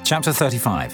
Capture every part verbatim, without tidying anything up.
Chapter thirty-five.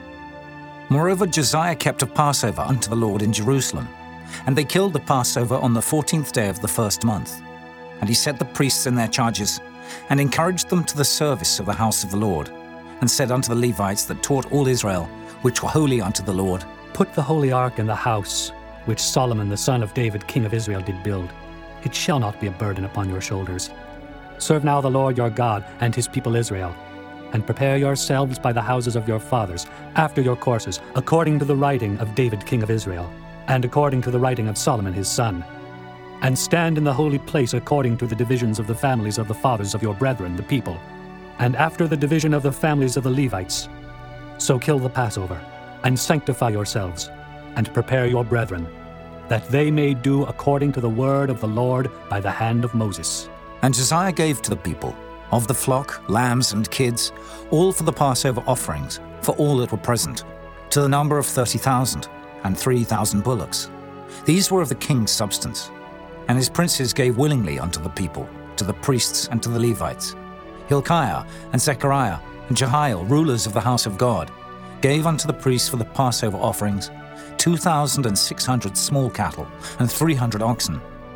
Moreover, Josiah kept a Passover unto the Lord in Jerusalem, and they killed the Passover on the fourteenth day of the first month. And he set the priests in their charges, and encouraged them to the service of the house of the Lord, and said unto the Levites that taught all Israel, which were holy unto the Lord, Put the holy ark in the house, which Solomon the son of David king of Israel did build. It shall not be a burden upon your shoulders. Serve now the Lord your God and his people Israel, and prepare yourselves by the houses of your fathers, after your courses, according to the writing of David king of Israel, and according to the writing of Solomon his son. And stand in the holy place according to the divisions of the families of the fathers of your brethren, the people, and after the division of the families of the Levites. So kill the Passover, and sanctify yourselves, and prepare your brethren, that they may do according to the word of the Lord by the hand of Moses. And Josiah gave to the people, of the flock, lambs, and kids, all for the Passover offerings, for all that were present, to the number of thirty thousand, and three thousand bullocks. These were of the king's substance. And his princes gave willingly unto the people, to the priests and to the Levites. Hilkiah and Zechariah and Jehiel, rulers of the house of God, gave unto the priests for the Passover offerings two thousand and six hundred small cattle and three hundred oxen.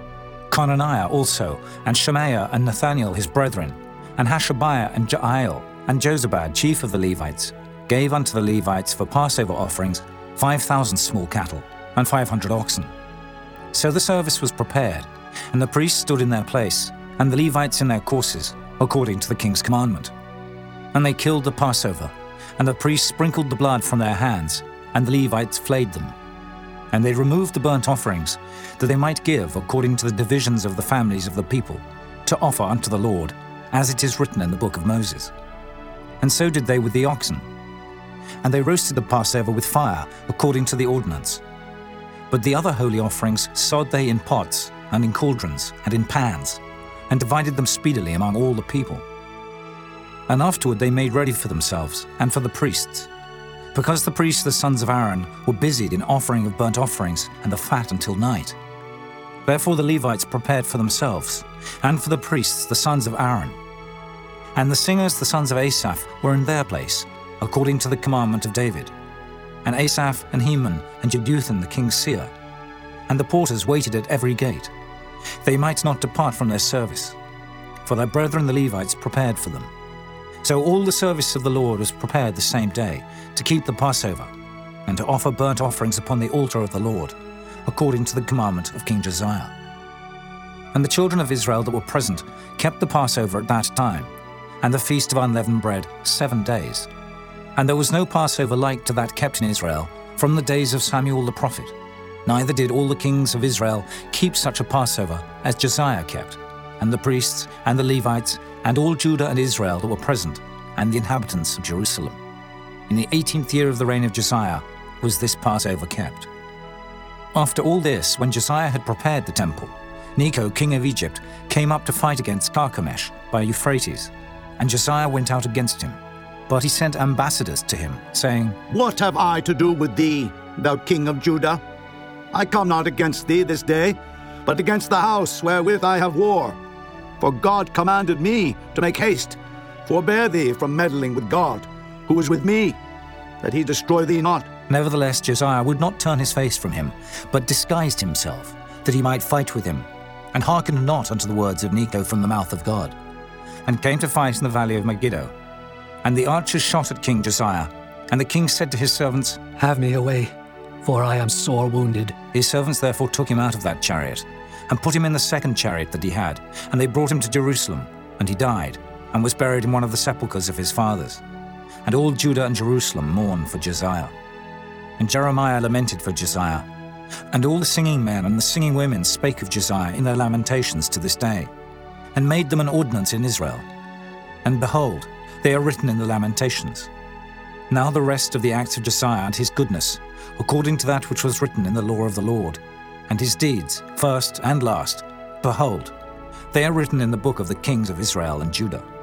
Conaniah also, and Shemaiah and Nathaniel his brethren, and Hashabiah and Jael, and Jozabad, chief of the Levites, gave unto the Levites for Passover offerings five thousand small cattle and five hundred oxen. So the service was prepared, and the priests stood in their place, and the Levites in their courses, according to the king's commandment. And they killed the Passover, and the priests sprinkled the blood from their hands, and the Levites flayed them. And they removed the burnt offerings, that they might give according to the divisions of the families of the people, to offer unto the Lord, as it is written in the book of Moses. And so did they with the oxen. And they roasted the Passover with fire, according to the ordinance. But the other holy offerings sod they in pots, and in cauldrons, and in pans, and divided them speedily among all the people. And afterward they made ready for themselves, and for the priests, because the priests the sons of Aaron were busied in offering of burnt offerings and the fat until night. Therefore the Levites prepared for themselves, and for the priests the sons of Aaron. And the singers the sons of Asaph were in their place, according to the commandment of David. And Asaph and Heman and Jeduthun the king's seer. And the porters waited at every gate. They might not depart from their service, for their brethren the Levites prepared for them. So all the service of the Lord was prepared the same day, to keep the Passover, and to offer burnt offerings upon the altar of the Lord, according to the commandment of King Josiah. And the children of Israel that were present kept the Passover at that time, and the feast of unleavened bread seven days. And there was no Passover like to that kept in Israel from the days of Samuel the prophet. Neither did all the kings of Israel keep such a Passover as Josiah kept, and the priests and the Levites and all Judah and Israel that were present, and the inhabitants of Jerusalem. In the eighteenth year of the reign of Josiah was this Passover kept. After all this, when Josiah had prepared the temple, Necho king of Egypt came up to fight against Carchemish by Euphrates, and Josiah went out against him. But he sent ambassadors to him, saying, What have I to do with thee, thou king of Judah? I come not against thee this day, but against the house wherewith I have war. For God commanded me to make haste, forbear thee from meddling with God, who is with me, that he destroy thee not. Nevertheless Josiah would not turn his face from him, but disguised himself, that he might fight with him, and hearkened not unto the words of Necho from the mouth of God, and came to fight in the valley of Megiddo. And the archers shot at King Josiah, and the king said to his servants, Have me away, for I am sore wounded. His servants therefore took him out of that chariot, and put him in the second chariot that he had, and they brought him to Jerusalem, and he died, and was buried in one of the sepulchres of his fathers. And all Judah and Jerusalem mourned for Josiah. And Jeremiah lamented for Josiah, and all the singing men and the singing women spake of Josiah in their lamentations to this day, and made them an ordinance in Israel. And behold, they are written in the Lamentations. Now the rest of the acts of Josiah and his goodness, according to that which was written in the law of the Lord, and his deeds, first and last, behold, they are written in the book of the kings of Israel and Judah.